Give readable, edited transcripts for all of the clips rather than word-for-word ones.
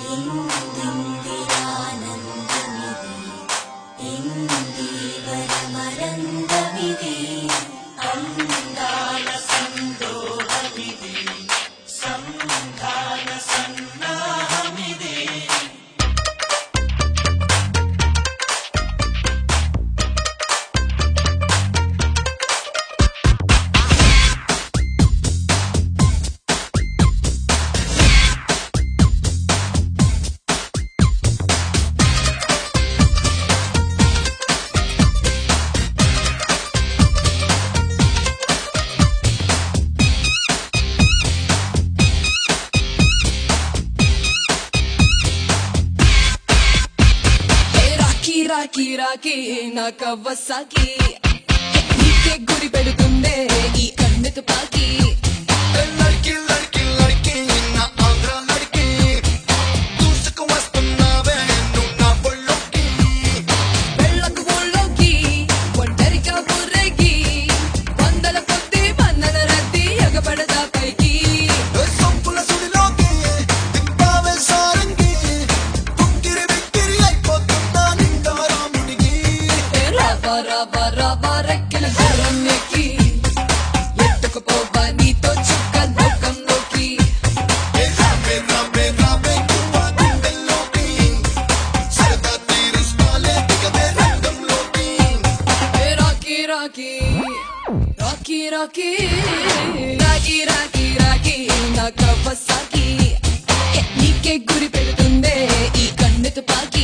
రాఖీ రాఖీ నా కవ్వసాకి నీకే గురి పెడుతుందే ఈ కన్ను తుపాకి లడ్కి లడ్కి లడ్కి నా ఆంధ్ర లడ్కి దూసుకు వస్తున్నావే నువ్వు నా ఒళ్ళోకి వెళ్ళకు ఒళ్ళోకి ఒంటరిగా బుర్రెకి వందల కొద్ది వందల రద్దీ ఎగబడదా పైకి సొంపుల సుడిలోకి దింపావే సారంగి పుక్కిరి బిక్కిరి అయిపోతున్నా నిండా రాముడికి రావా రావా రావా రెక్కల గుర్రం ఎక్కి ఎత్తుకుపోవా నీతో చుక్క లోకంలోకి రావే రావే రావే నువ్వు గుండెల్లోకి సరదా తీరుస్తాలే దిగవే రంగంలోకి రాఖీ రాఖీ రాఖీ రాఖీ రాఖీ రాఖీ రాఖీ నా కవ్వసాకి నీకే గురి పెడుతుందే ఈ కన్ను తుపాకి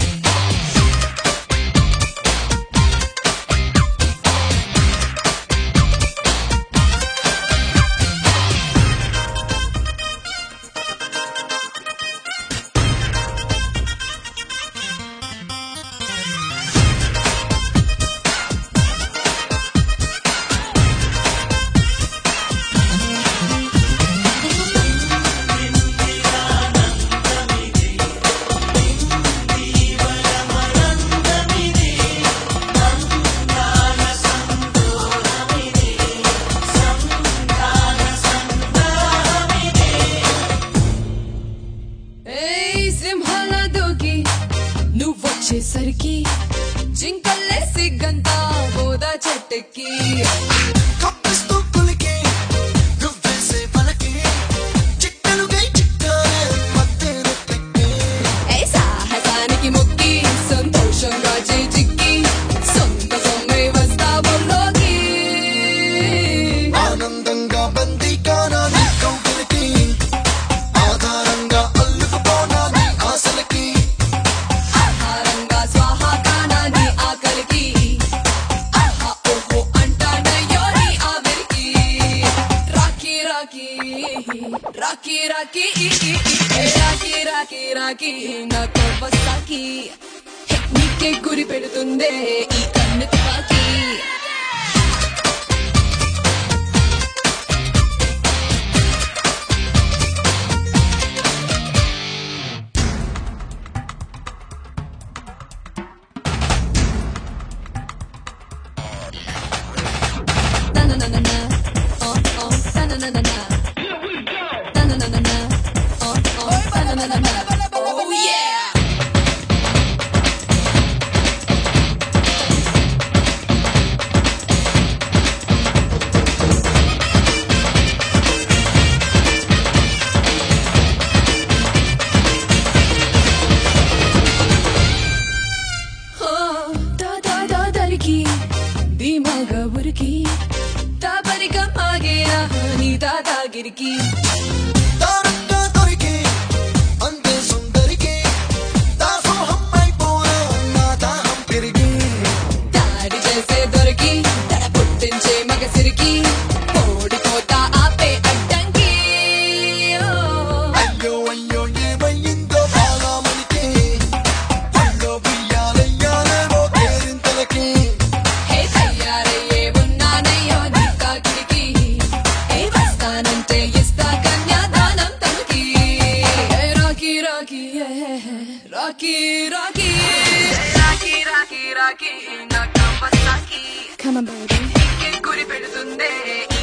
సింహాల దూకి నువ్వొచ్చేసరికి జింకల్లే సిగ్గంతా బోదా చెట్టెక్కి కప్పిస్తూ కులికి నువ్వేసే పలకి చిట్టలుగై చిట్టాలే మత్తెరెక్కి సాహసానికి మొక్కి సంతోషంగా చిక్కి సొంత సొమ్మై వస్తావుల్లోకి ఆనందంగా బందీకానా నీ కౌగిలికి ఆధారంగా అల్లుకుపోనా నీ ఆశలకి ఆహారంగా స్వాహాకానా నీ ఆకలికి ఆహా ఓహో అంటానయ్యో నీ ఆవిరికి రాఖీ రాఖీ రాఖీ రాఖీ రాఖీ రాఖీ రాఖీ నా కవ్వసాకి నీకే గురి పెడుతుందే ఈ కన్ను తుపాకి Oh yeah! దాదారికి ధీమాగా ఉరికి దాపరిక మాగేనా నీ దాదాగిరికి దారంగా దొరికి అంతే సుందరికి దాసోహం అయిపోనా నా దాహం పెరిగి దాడి చేసే దొరికి తడ పుట్టించే మగసిరికి ఓడిపోతా ఆపే అడ్డంకి అయ్యో అయ్యో ఏమయ్యిందో బాగా మనకి అయ్యో బియ్యాలయ్యాలేమో కేరింతలకి హే తయారయ్యే ఉన్నానయ్యో నీ కాకిరికి హే వస్తానంటే ఇస్తా కన్యాదానం తనకి రాఖీ రాఖీ రాఖీ రాఖీ రాఖీ రాఖీ రాఖీ నా కవ్వసాకి Come on, baby. గురి పెడుతుందే